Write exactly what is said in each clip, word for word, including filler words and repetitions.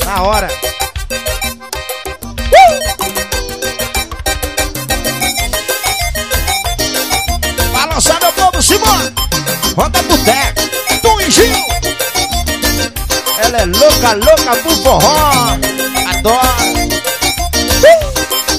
Na hora. Uh! Balançar meu povo, Simone. Roda boteco. Tunjinho. Ela é louca, louca pro forró. Adoro. Uh!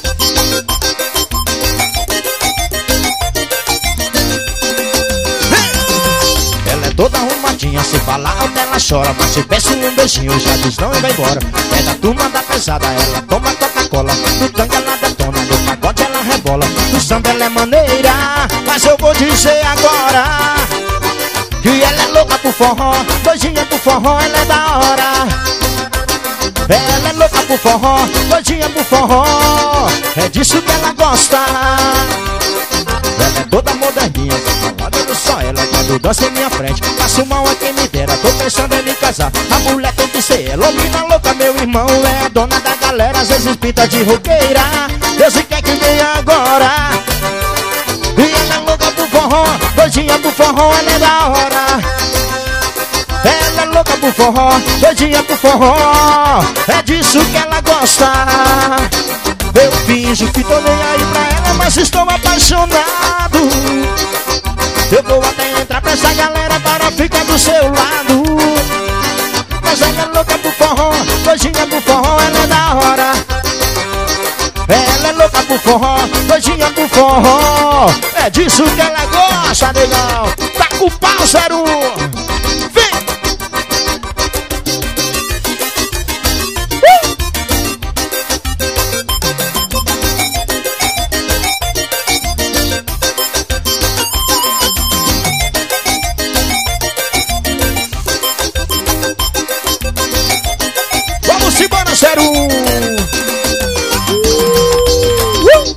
Ela é toda arrumadinha, se falar alto ela chora. Mas se peço um beijinho já diz não e vai embora. É da turma da pesada, ela toma Coca-Cola. No tanque ela detona, no pagode ela rebola. No samba ela é maneira, mas eu vou dizer agora que ela é louca pro forró, doidinha pro forró, ela é da hora. Ela é louca pro forró, doidinha pro forró, é disso que ela gosta. Ela é toda moderninha, falada do só ela. Quando dança em minha frente, passo mal a quem me dera. Tô pensando em me casar, a mulher tem que ser ela. Mina louca, meu irmão, é a dona da galera. Às vezes pinta de roqueira, Deus quer que venha agora. E ela é louca pro forró, doidinha pro forró, ela é da hora. Ela é louca pro forró, doidinha pro forró, é disso que ela gosta. Eu finjo que tô nem aí pra ela, mas estou apaixonado. Eu vou até entrar pra essa galera para ficar do seu lado. Mas ela é louca pro forró, doidinha pro forró, ela é da hora. Ela é louca pro forró, doidinha pro forró, é disso que ela gosta, negão. Tá com o pau, zero um. Vamos embora, zero um.